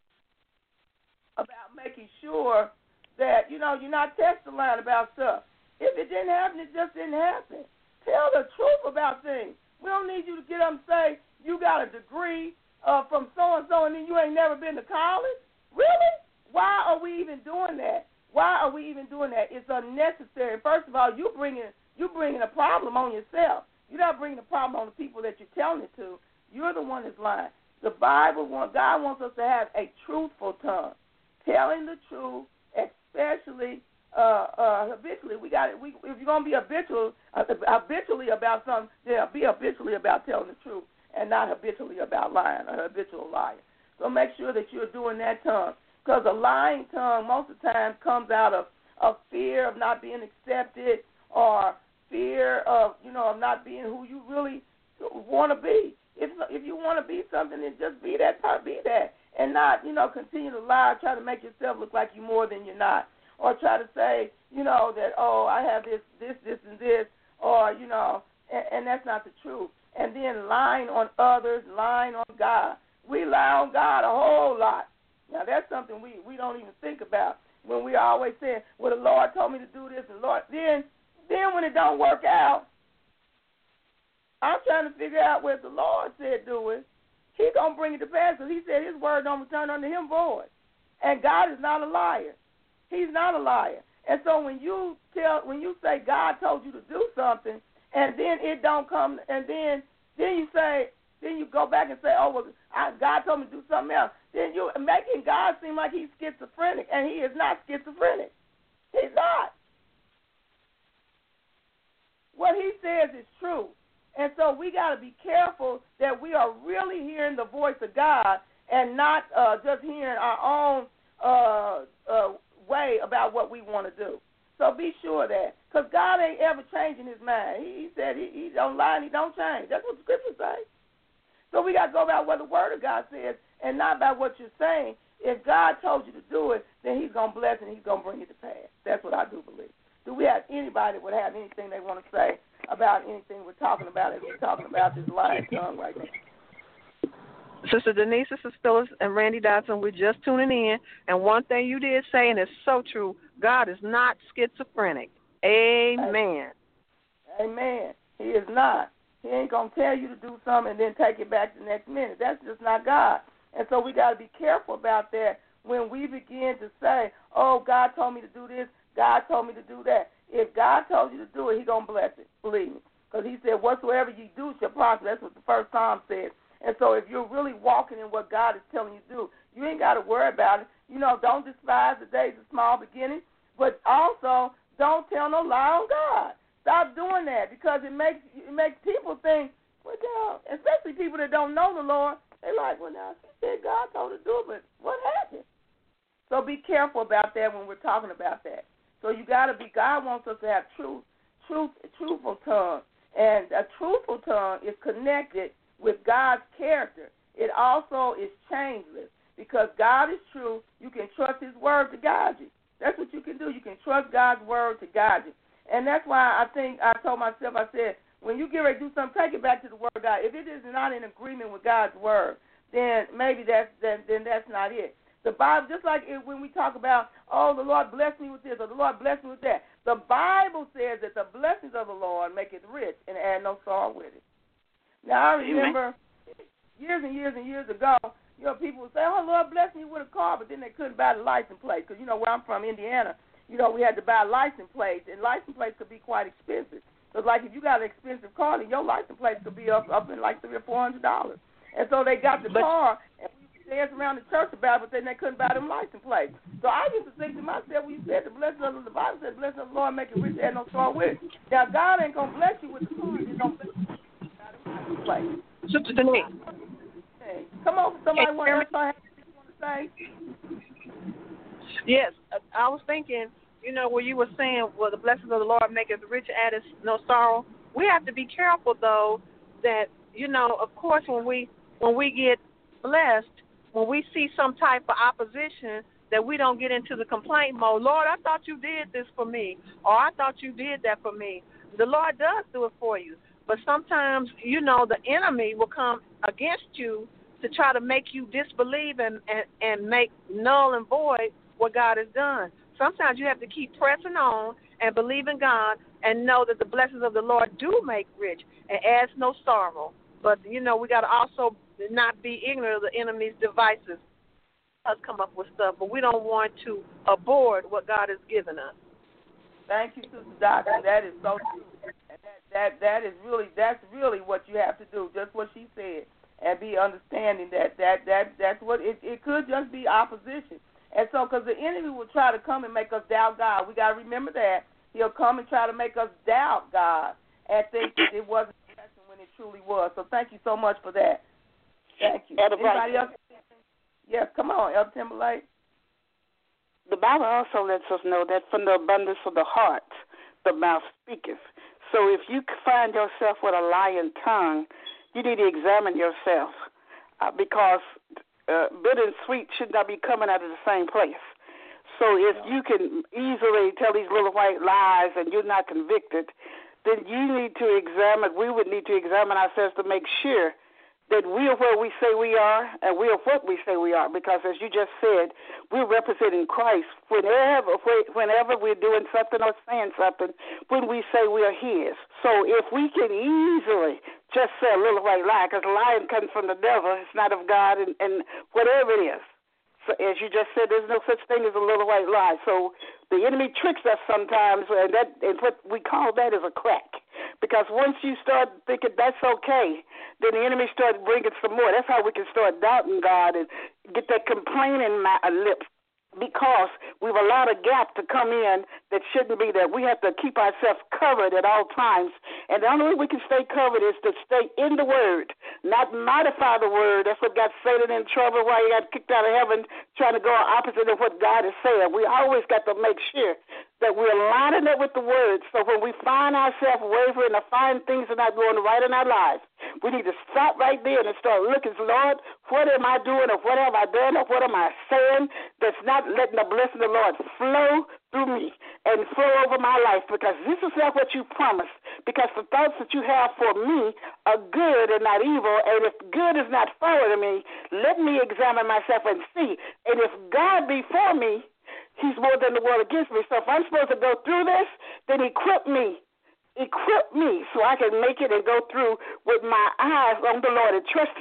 about making sure that, you know, you're not testing lying about stuff. If it didn't happen, it just didn't happen. Tell the truth about things. We don't need you to get up and say you got a degree uh, from so-and-so and then you ain't never been to college. Really? Why are we even doing that? Why are we even doing that? It's unnecessary. First of all, you bringing you bringing a problem on yourself. You're not bringing a problem on the people that you're telling it to. You're the one that's lying. The Bible wants, God wants us to have a truthful tongue, telling the truth, especially uh, uh, habitually. We got it. We, if you're gonna be habitual, uh, habitually about something, then be habitually about telling the truth, and not habitually about lying, a habitual liar. So make sure that you're doing that tongue, because a lying tongue most of the time comes out of of fear of not being accepted, or fear of, you know, of not being who you really want to be. If if you want to be something, then just be that part, be that, and not, you know, continue to lie, try to make yourself look like you're more than you're not, or try to say, you know, that, oh, I have this, this, this, and this, or, you know, and, and that's not the truth. And then lying on others, lying on God. We lie on God a whole lot. Now, that's something we, we don't even think about when we always say, well, the Lord told me to do this, and Lord, then, then when it don't work out, I'm trying to figure out what the Lord said do it. He's going to bring it to pass, because he said his word don't return unto him void. And God is not a liar. He's not a liar. And so when you tell, when you say God told you to do something, and then it don't come, and then then you say, then you go back and say, oh, well, I, God told me to do something else. Then you're making God seem like he's schizophrenic, and he is not schizophrenic. He's not. What he says is true. And so we got to be careful that we are really hearing the voice of God and not uh, just hearing our own uh, uh, way about what we want to do. So be sure of that, because God ain't ever changing his mind. He, he said he, he don't lie and he don't change. That's what the scriptures say. So we got to go about what the word of God says and not about what you're saying. If God told you to do it, then he's going to bless and he's going to bring it to pass. That's what I do believe. Do we have anybody that would have anything they want to say about anything we're talking about as we're talking about this lying tongue right now? Sister Denise, Sister Phyllis, and Randy Dodson, we're just tuning in. And one thing you did say, and it's so true, God is not schizophrenic. Amen. Amen. He is not. He ain't going to tell you to do something and then take it back the next minute. That's just not God. And so we got to be careful about that when we begin to say, oh, God told me to do this, God told me to do that. If God told you to do it, He's going to bless it, believe me. Because He said, whatsoever you do shall prosper. That's what the first Psalm said. And so if you're really walking in what God is telling you to do, you ain't got to worry about it. You know, don't despise the days of small beginnings, but also don't tell no lie on God. Stop doing that, because it makes it makes people think, well, now, especially people that don't know the Lord, they're like, well, now, she said God told her to do it, but what happened? So be careful about that when we're talking about that. So you got to be, God wants us to have truth, truth, truthful tongue. And a truthful tongue is connected with God's character. It also is changeless, because God is true. You can trust His word to guide you. That's what you can do. You can trust God's word to guide you. And that's why I think I told myself, I said, when you get ready to do something, take it back to the word of God. If it is not in agreement with God's word, then maybe that's then, then that's not it. The Bible, just like it, when we talk about, oh, the Lord blessed me with this, or the Lord blessed me with that, the Bible says that the blessings of the Lord make it rich and add no sorrow with it. Now, I remember years and years and years ago, you know, people would say, oh, Lord bless me with a car, but then they couldn't buy the license plate, because, you know, where I'm from, Indiana, you know, we had to buy license plates, and license plates could be quite expensive. So, like, if you got an expensive car, then your license plate could be up up in like three or four hundred dollars. And so they got the but, car, and we danced around the church about it, but then they couldn't buy them license plates. So I used to think to myself, when you said the blessing of the Bible said, blessing of the Lord make it rich and no sorrow with it. Now, God ain't gonna bless you with the car, and don't bless you with the license plate. Sister Denise. Hey, come on, somebody want to want to say? Yes, I was thinking, you know, where you were saying, well, the blessings of the Lord make it rich and addeth no sorrow. We have to be careful, though, that, you know, of course, when we when we get blessed, when we see some type of opposition, that we don't get into the complaint mode. Lord, I thought you did this for me, or I thought you did that for me. The Lord does do it for you. But sometimes, you know, the enemy will come against you to try to make you disbelieve and, and, and make null and void what God has done. Sometimes you have to keep pressing on and believe in God and know that the blessings of the Lord do make rich and adds no sorrow. But, you know, we got to also not be ignorant of the enemy's devices. Us come up with stuff, but we don't want to abort what God has given us. Thank you, Sister Doctor. That is so true. And that, that that is really that's really what you have to do. Just what she said, and be understanding that that that that's what it, it could just be opposition. And so, because the enemy will try to come and make us doubt God, we got to remember that he'll come and try to make us doubt God and think that it wasn't a blessing when it truly was. So, thank you so much for that. Thank you. Elder Anybody Bryson. else? Yes, come on, Elder Timberlake. The Bible also lets us know that from the abundance of the heart, the mouth speaketh. So if you find yourself with a lying tongue, you need to examine yourself uh, because uh, bitter and sweet should not be coming out of the same place. So if you can easily tell these little white lies and you're not convicted, then you need to examine, we would need to examine ourselves to make sure that we are where we say we are and we are what we say we are, because as you just said, we're representing Christ whenever whenever we're doing something or saying something, when we say we are his. So if we can easily just say a little white lie, because lying comes from the devil, it's not of God, and, and whatever it is. So as you just said, there's no such thing as a little white lie. So the enemy tricks us sometimes, and that and what we call that is a crack. Because once you start thinking that's okay, then the enemy starts bringing some more. That's how we can start doubting God and get that complaining lips, because we've allowed a gap to come in that shouldn't be there. We have to keep ourselves covered at all times. And the only way we can stay covered is to stay in the Word, not modify the Word. That's what got Satan in trouble, why he got kicked out of heaven, trying to go opposite of what God is saying. We always got to make sure that we're lining up with the Word. So when we find ourselves wavering or find things are not going right in our lives, we need to stop right there and start looking, Lord, what am I doing, or what have I done, or what am I saying that's not letting the blessing of the Lord flow through me and flow over my life, because this is not what you promised, because the thoughts that you have for me are good and not evil, and if good is not forward to me, let me examine myself and see. And if God be for me, he's more than the world against me. So if I'm supposed to go through this, then equip me. Equip me so I can make it and go through with my eyes on the Lord and trust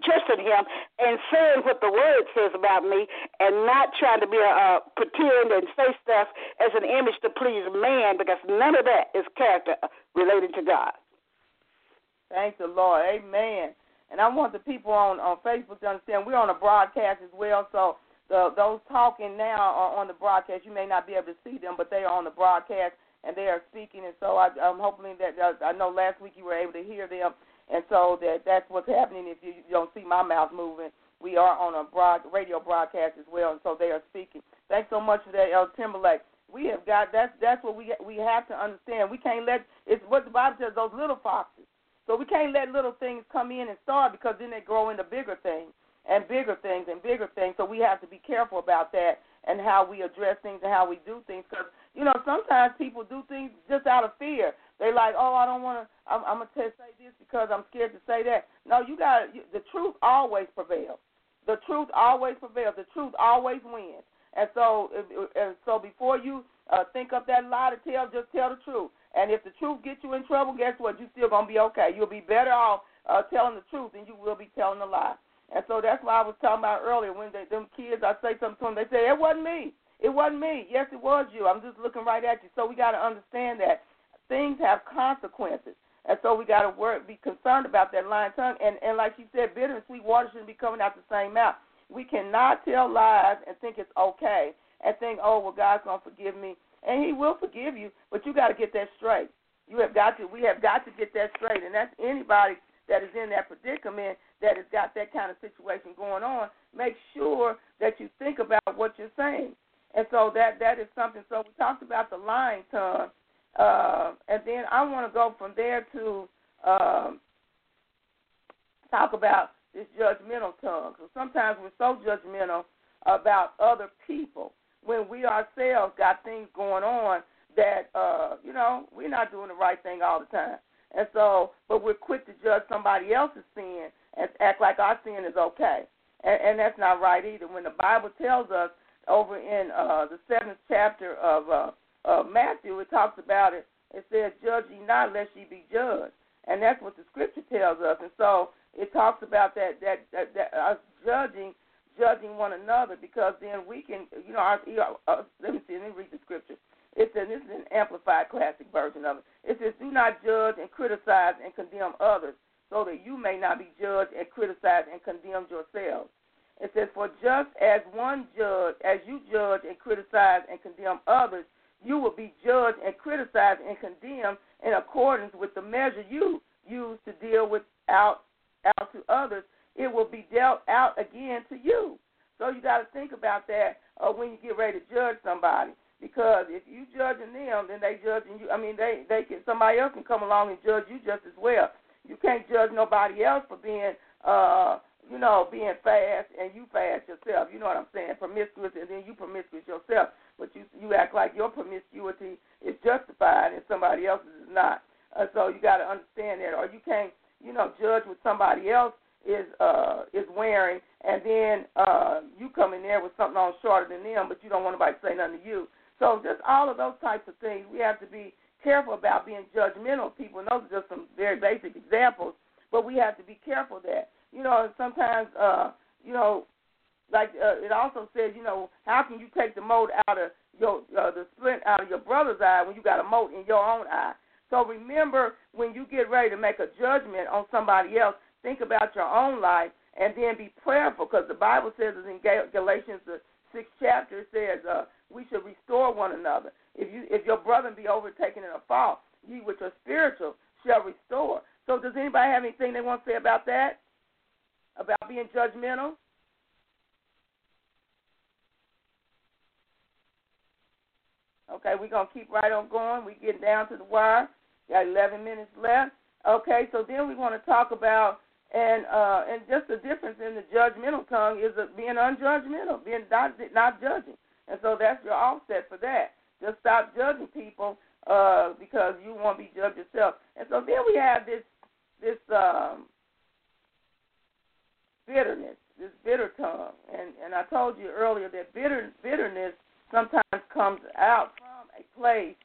trusting him and saying what the word says about me and not trying to be a, a pretend and say stuff as an image to please man, because none of that is character related to God. Thank the Lord. Amen. And I want the people on, on Facebook to understand we're on a broadcast as well, so the, those talking now are on the broadcast. You may not be able to see them, but they are on the broadcast, and they are speaking. And so I, I'm hoping that uh, I know last week you were able to hear them, and so that that's what's happening if you, you don't see my mouth moving. We are on a broad, radio broadcast as well, and so they are speaking. Thanks so much for that, Elder Timberlake. We have got that's that's what we we have to understand. We can't let it's what the Bible says, those little foxes. So we can't let little things come in and start, because then they grow into bigger things and bigger things and bigger things. So we have to be careful about that and how we address things and how we do things. Because, you know, sometimes people do things just out of fear. They like, oh, I don't want to, I'm, I'm going to say this because I'm scared to say that. No, you got the truth always prevails. The truth always prevails. The truth always wins. And so, and so before you uh, think up that lie to tell, just tell the truth. And if the truth gets you in trouble, guess what? You're still going to be okay. You'll be better off uh, telling the truth than you will be telling a lie. And so that's why I was talking about earlier when they, them kids, I say something to them, they say, it wasn't me. It wasn't me. Yes, it was you. I'm just looking right at you. So we got to understand that things have consequences. And so we got to work, be concerned about that lying tongue. And, and like you said, bitter and sweet water shouldn't be coming out the same mouth. We cannot tell lies and think it's okay and think, oh, well, God's going to forgive me. And he will forgive you, but you got to get that straight. You have got to. We have got to get that straight, and that's anybody that is in that predicament that has got that kind of situation going on. Make sure that you think about what you're saying, and so that that is something. So we talked about the lying tongue, uh, and then I want to go from there to um, talk about this judgmental tongue. So sometimes we're so judgmental about other people when we ourselves got things going on that, uh, you know, we're not doing the right thing all the time. And so, but we're quick to judge somebody else's sin and act like our sin is okay. And, and that's not right either. When the Bible tells us over in uh, the seventh chapter of uh, uh, Matthew, it talks about it. It says, judge ye not, lest ye be judged. And that's what the scripture tells us. And so it talks about that, that, that, that us judging judging one another, because then we can, you know, our, uh, let me see, let me read the scripture. It says, this is an amplified classic version of it. It says, do not judge and criticize and condemn others, so that you may not be judged and criticized and condemned yourselves. It says, for just as one judge, as you judge and criticize and condemn others, you will be judged and criticized and condemned in accordance with the measure you use to deal with out, out to others. It will be dealt out again to you. So you got to think about that uh, when you get ready to judge somebody, because if you judging them, then they judging you. I mean, they they can somebody else can come along and judge you just as well. You can't judge nobody else for being, uh, you know, being fast and you fast yourself. You know what I'm saying? Promiscuous, and then you promiscuous yourself. But you you act like your promiscuity is justified and somebody else's is not. Uh, so you got to understand that, or you can't, you know, judge what somebody else is uh, is wearing, and then uh, you come in there with something on shorter than them, but you don't want nobody to say nothing to you. So just all of those types of things, we have to be careful about being judgmental of people, and those are just some very basic examples, but we have to be careful of that. You know, sometimes, uh, you know, like uh, it also says, you know, how can you take the mote out of your, uh, the splint out of your brother's eye when you got a mote in your own eye? So remember, when you get ready to make a judgment on somebody else, think about your own life, and then be prayerful, because the Bible says in Galatians, the sixth chapter, it says uh, we should restore one another. If you if your brother be overtaken in a fault, ye which are spiritual shall restore. So does anybody have anything they want to say about that, about being judgmental? Okay, we're going to keep right on going. We're getting down to the wire. Got eleven minutes left. Okay, so then we want to talk about, and uh, and just the difference in the judgmental tongue is being unjudgmental, being not, not judging. And so that's your offset for that. Just stop judging people uh, because you want to be judged yourself. And so then we have this this um, bitterness, this bitter tongue. And, and I told you earlier that bitter, bitterness sometimes comes out from a place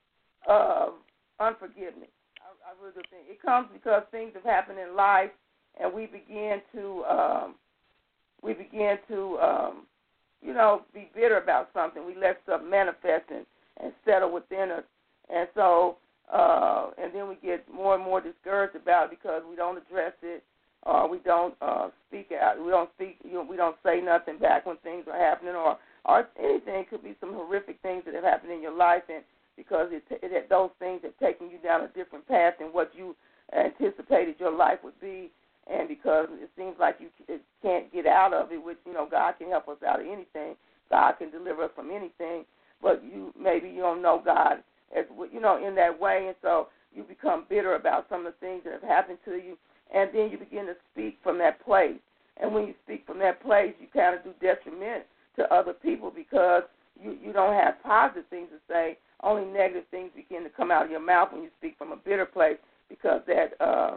of unforgiveness. I, I really do think it comes because things have happened in life, and we begin to um, we begin to um, you know, be bitter about something. We let stuff manifest and, and settle within us. And so, uh, and then we get more and more discouraged about it because we don't address it, or we don't uh, speak out. We don't speak. You know, we don't say nothing back when things are happening, or or anything. It could be some horrific things that have happened in your life, and because it, it, those things have taken you down a different path than what you anticipated your life would be. And because it seems like you can't get out of it, which, you know, God can help us out of anything. God can deliver us from anything. But you maybe you don't know God as, you know, in that way. And so you become bitter about some of the things that have happened to you. And then you begin to speak from that place. And when you speak from that place, you kind of do detriment to other people because you, you don't have positive things to say. Only negative things begin to come out of your mouth when you speak from a bitter place because that uh,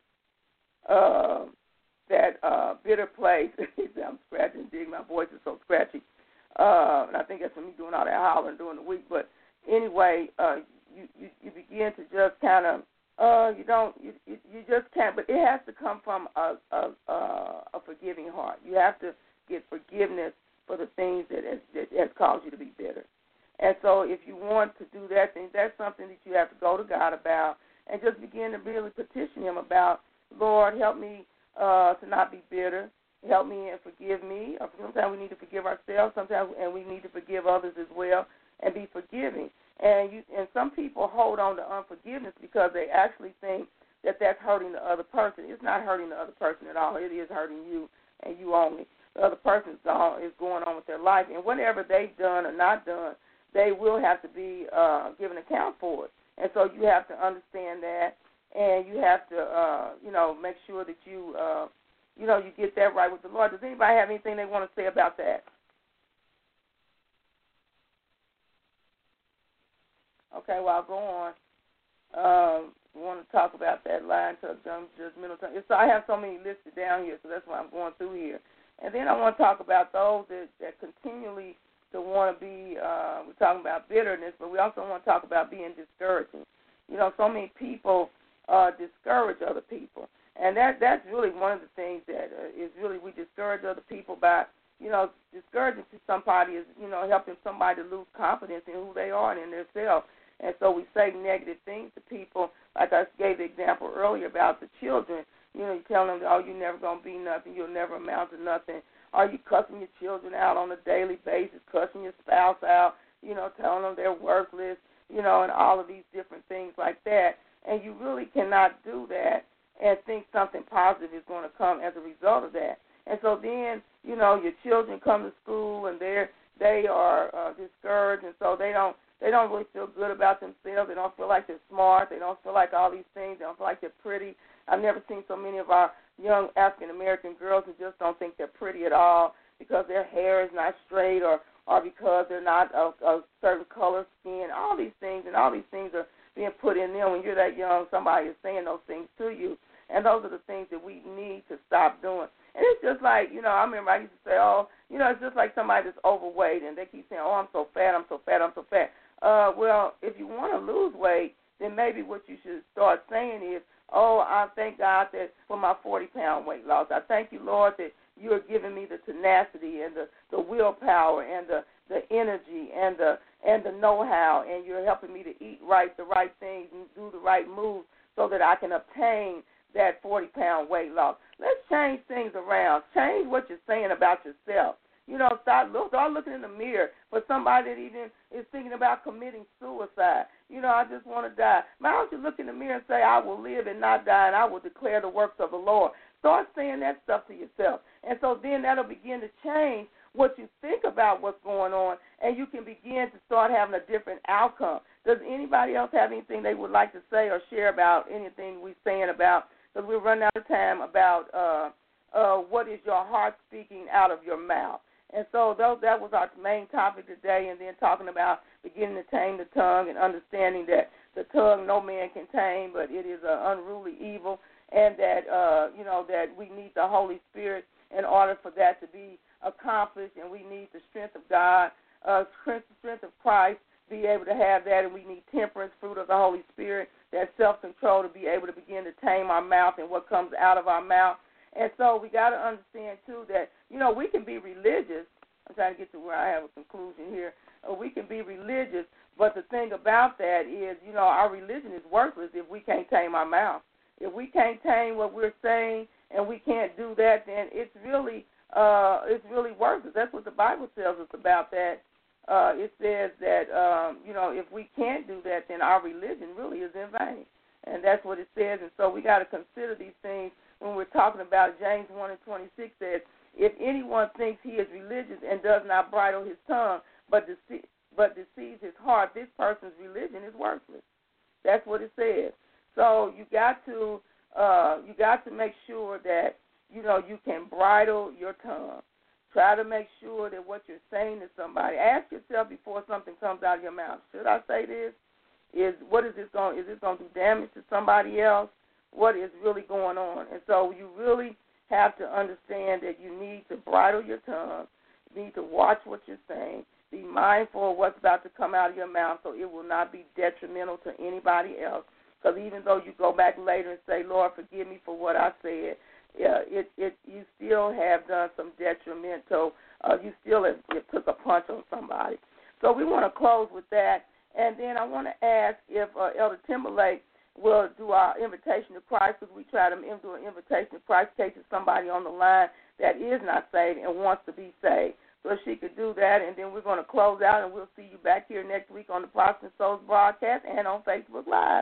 uh, that uh, bitter place, I'm scratching, dig, my voice is so scratchy. Uh, and I think that's from me doing all that hollering during the week. But anyway, uh, you, you, you begin to just kind of, uh, you don't, you, you, you just can't, but it has to come from a, a, a, a forgiving heart. You have to get forgiveness for the things that has, that has caused you to be bitter. And so if you want to do that, then that's something that you have to go to God about and just begin to really petition him about, Lord, help me uh, to not be bitter. Help me and forgive me. Sometimes we need to forgive ourselves, sometimes, and we need to forgive others as well and be forgiving. And you, and some people hold on to unforgiveness because they actually think that that's hurting the other person. It's not hurting the other person at all. It is hurting you and you only. The other person is going on with their life. And whatever they've done or not done, they will have to be uh, given account for it. And so you have to understand that, and you have to, uh, you know, make sure that you, uh, you know, you get that right with the Lord. Does anybody have anything they want to say about that? Okay, well, I'll go on. Um, I want to talk about that line to judgmental tongue. So I have so many listed down here, so that's why I'm going through here. And then I want to talk about those that, that continually to want to be, uh, we're talking about bitterness, but we also want to talk about being discouraging. You know, so many people uh, discourage other people. And that that's really one of the things that uh, is really we discourage other people by, you know, discouraging to somebody is, you know, helping somebody to lose confidence in who they are and in themselves. And so we say negative things to people, like I gave the example earlier about the children. You know, you tell them, oh, you're never going to be nothing, you'll never amount to nothing. Are you cussing your children out on a daily basis, cussing your spouse out, you know, telling them they're worthless, you know, and all of these different things like that. And you really cannot do that and think something positive is going to come as a result of that. And so then, you know, your children come to school and they're they are uh, discouraged, and so they don't they don't really feel good about themselves. They don't feel like they're smart. They don't feel like all these things. They don't feel like they're pretty. I've never seen so many of our young African-American girls who just don't think they're pretty at all because their hair is not straight or, or because they're not a, a certain color skin. All these things, and all these things are being put in them. When you're that young, somebody is saying those things to you, and those are the things that we need to stop doing. And it's just like, you know, I remember I used to say, oh, you know, it's just like somebody that's overweight, and they keep saying, oh, I'm so fat, I'm so fat, I'm so fat. Uh, well, if you want to lose weight, then maybe what you should start saying is, oh, I thank God that for my forty-pound weight loss. I thank you, Lord, that you are giving me the tenacity and the, the willpower and the, the energy and the and the know-how, and you're helping me to eat right, the right things, and do the right moves so that I can obtain that forty-pound weight loss. Let's change things around. Change what you're saying about yourself. You know, start, look, start looking in the mirror for somebody that even is thinking about committing suicide. You know, I just want to die. Why don't you look in the mirror and say, I will live and not die, and I will declare the works of the Lord. Start saying that stuff to yourself. And so then that'll begin to change what you think about what's going on, and you can begin to start having a different outcome. Does anybody else have anything they would like to say or share about anything we're saying about, because we're running out of time, about uh, uh, what is your heart speaking out of your mouth? And so those, that was our main topic today, and then talking about beginning to tame the tongue and understanding that the tongue no man can tame, but it is an unruly evil, and that, uh, you know, that we need the Holy Spirit in order for that to be accomplished, and we need the strength of God, uh, strength, strength of Christ, be able to have that, and we need temperance, fruit of the Holy Spirit, that self-control to be able to begin to tame our mouth and what comes out of our mouth. And so we got to understand, too, that, you know, we can be religious. I'm trying to get to where I have a conclusion here. Uh, we can be religious, but the thing about that is, you know, our religion is worthless if we can't tame our mouth. If we can't tame what we're saying and we can't do that, then it's really uh, it's really worthless. That's what the Bible tells us about that. Uh, it says that, um, you know, if we can't do that, then our religion really is in vain. And that's what it says. And so we got to consider these things when we're talking about James one and twenty-six says, if anyone thinks he is religious and does not bridle his tongue but, dece- but deceives his heart, this person's religion is worthless. That's what it says. So you got to uh, you got to make sure that, you know, you can bridle your tongue. Try to make sure that what you're saying to somebody, ask yourself before something comes out of your mouth, should I say this? Is what is this going? Is this going to do damage to somebody else? What is really going on? And so you really have to understand that you need to bridle your tongue. You need to watch what you're saying. Be mindful of what's about to come out of your mouth so it will not be detrimental to anybody else. Because even though you go back later and say, Lord, forgive me for what I said, yeah, it, it you still have done some detrimental. Uh, you still have, you took a punch on somebody. So we want to close with that. And then I want to ask if uh, Elder Timberlake will do our invitation to Christ, because we try to do an invitation to Christ in case there's somebody on the line that is not saved and wants to be saved. So if she could do that, and then we're going to close out, and we'll see you back here next week on the Prospering Souls broadcast and on Facebook Live.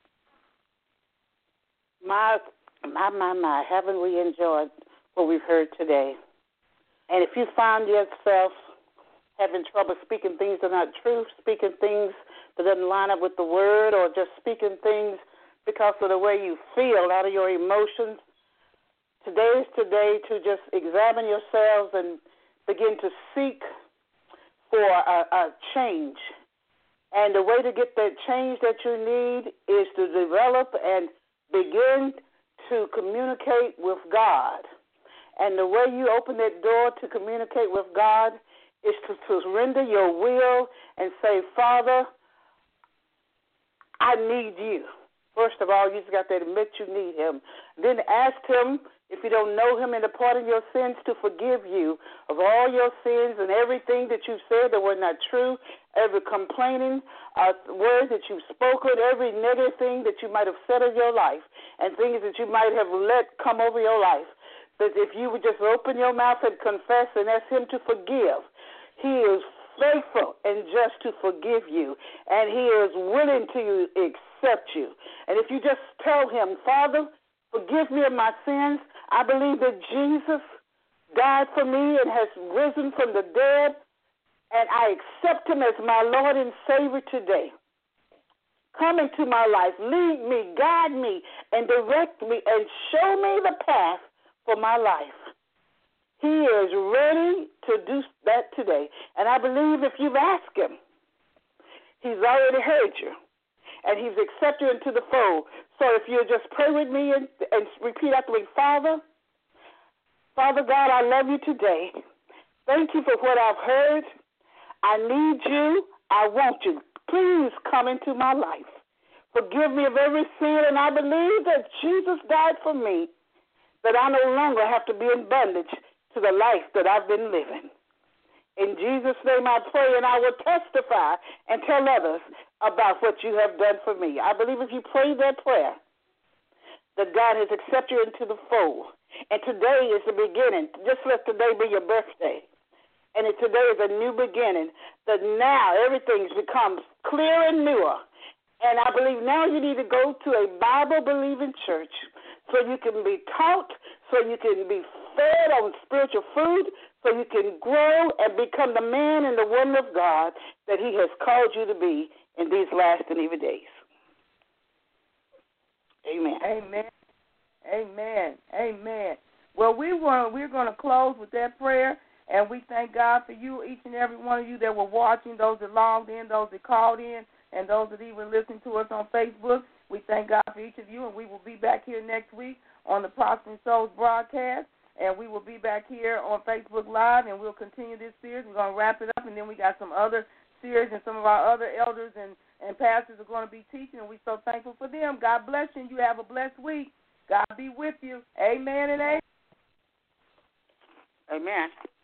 My, my, my, my, haven't we enjoyed what we've heard today? And if you find yourself having trouble speaking things that are not true, speaking things that doesn't line up with the word, or just speaking things because of the way you feel out of your emotions, today is today to just examine yourselves and begin to seek for a, a change. And the way to get that change that you need is to develop and begin to communicate with God. And the way you open that door to communicate with God is to, to surrender your will and say, Father, I need you. First of all, you just got to admit you need him. Then ask him, if you don't know him, and the pardon of your sins, to forgive you of all your sins and everything that you've said that were not true, every complaining uh, word that you've spoken, every negative thing that you might have said of your life, and things that you might have let come over your life. That if you would just open your mouth and confess and ask him to forgive, he is faithful and just to forgive you, and he is willing to accept you. And if you just tell him, Father, forgive me of my sins, I believe that Jesus died for me and has risen from the dead, and I accept him as my Lord and Savior today. Come into my life, lead me, guide me, and direct me, and show me the path for my life. He is ready to do that today. And I believe if you've asked him, he's already heard you, and he's accepted you into the fold. So if you just pray with me and, and repeat after me, Father, Father God, I love you today. Thank you for what I've heard. I need you. I want you. Please come into my life. Forgive me of every sin, and I believe that Jesus died for me, that I no longer have to be in bondage to the life that I've been living. In Jesus' name I pray, and I will testify and tell others about what you have done for me. I believe if you pray that prayer, that God has accepted you into the fold. And today is the beginning. Just let today be your birthday. And today is a new beginning, that now everything becomes clear and newer. And I believe now you need to go to a Bible-believing church so you can be taught, so you can be fed on spiritual food, so you can grow and become the man and the woman of God that he has called you to be in these last and evil days. Amen. Amen. Amen. Amen. Well, we want, we're going to close with that prayer, and we thank God for you, each and every one of you that were watching, those that logged in, those that called in, and those that even listened to us on Facebook. We thank God for each of you, and we will be back here next week on the Prospering Souls broadcast, and we will be back here on Facebook Live, and we'll continue this series. We're going to wrap it up, and then we got some other series, and some of our other elders and, and pastors are going to be teaching, and we're so thankful for them. God bless you, and you have a blessed week. God be with you. Amen and amen. Amen.